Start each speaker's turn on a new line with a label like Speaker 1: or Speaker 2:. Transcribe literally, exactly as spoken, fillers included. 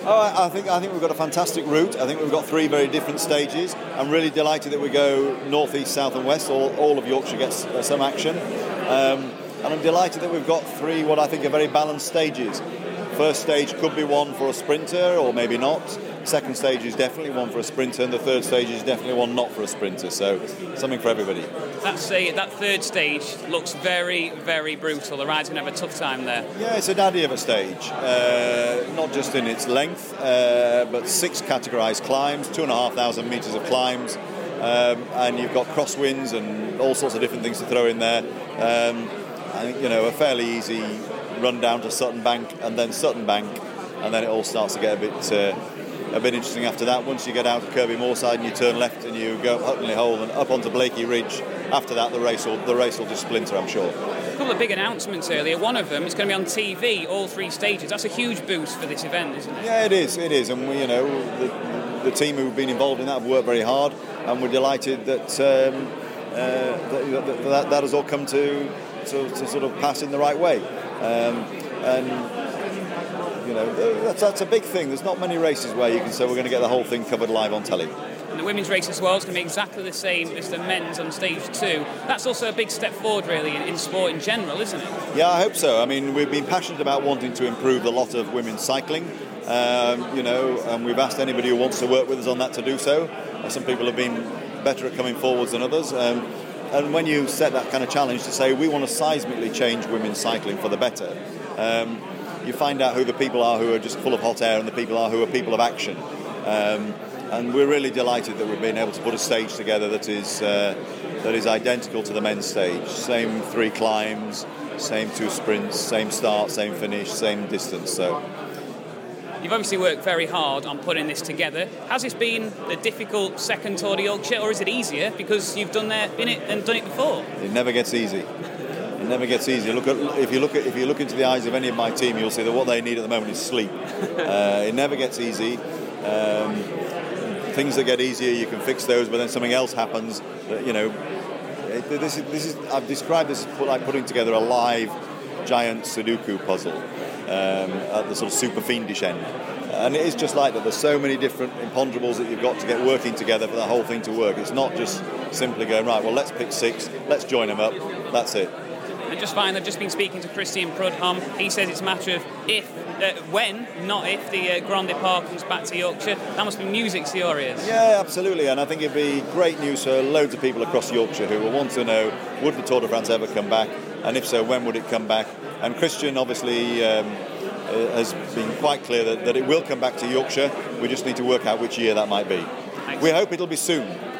Speaker 1: Oh, I, I think I think we've got a fantastic route. I think we've got three very different stages. I'm really delighted that we go north, east, south, and west. All, all of Yorkshire gets uh, some action, um, and I'm delighted that we've got three what I think are very balanced stages. First stage could be one for a sprinter, or maybe not. Second stage is definitely one for a sprinter, and the third stage is definitely one not for a sprinter. So something for everybody.
Speaker 2: That's a, that third stage looks very, very brutal. The ride's going to have a tough time there.
Speaker 1: Yeah, it's a daddy of a stage. Uh, not just in its length, uh, but six categorised climbs, two and a half thousand metres of climbs, um, and you've got crosswinds and all sorts of different things to throw in there. Um, I think, you know, a fairly easy run down to Sutton Bank, and then Sutton Bank, and then it all starts to get a bit uh, a bit interesting after that. Once you get out of Kirby Moorside and you turn left and you go up Hutley Hole and up onto Blakey Ridge, after that the race will the race will just splinter, I'm sure.
Speaker 2: A couple of big announcements earlier. One of them is going to be on T V, all three stages. That's a huge boost for this event, isn't it?
Speaker 1: Yeah, it is. It is, and we, you know, the, the team who've been involved in that have worked very hard, and we're delighted that um, uh, that, that, that that has all come to, to to sort of pass in the right way. Um, and you know, that's, that's a big thing. There's not many races where you can say we're going to get the whole thing covered live on telly.
Speaker 2: And the women's race as well is going to be exactly the same as the men's on stage two. That's also a big step forward, really, in, in sport in general, isn't it?
Speaker 1: Yeah, I hope so. I mean, we've been passionate about wanting to improve the lot of women's cycling, um, you know, and we've asked anybody who wants to work with us on that to do so. Some people have been better at coming forwards than others. Um, and when you set that kind of challenge to say we want to seismically change women's cycling for the better, um, you find out who the people are who are just full of hot air and the people are who are people of action. Um, and we're really delighted that we've been able to put a stage together that is uh, that is identical to the men's stage. Same three climbs, same two sprints, same start, same finish, same distance. So
Speaker 2: you've obviously worked very hard on putting this together. Has this been a difficult second Tour de Yorkshire, or is it easier because you've done there, been it and done it before?
Speaker 1: It never gets easy. It never gets easier. Look at if you look at if you look into the eyes of any of my team, you'll see that what they need at the moment is sleep. uh, it never gets easy. Um, things that get easier, you can fix those, but then something else happens. That, you know, it, this is this is I've described this as like putting together a live giant Sudoku puzzle um, at the sort of super fiendish end. And it is just like that. There's so many different imponderables that you've got to get working together for the whole thing to work. It's not just simply going, right, well, let's pick six, let's join them up. That's it.
Speaker 2: And just finally, I've just been speaking to Christian Prudhomme. He says it's a matter of if, uh, when, not if, the uh, Grand Depart comes back to Yorkshire. That must be music to your ears.
Speaker 1: Yeah, absolutely. And I think it'd be great news for loads of people across Yorkshire who will want to know, would the Tour de France ever come back? And if so, when would it come back? And Christian obviously um, has been quite clear that, that it will come back to Yorkshire. We just need to work out which year that might be.
Speaker 2: Thanks.
Speaker 1: We hope it'll be soon.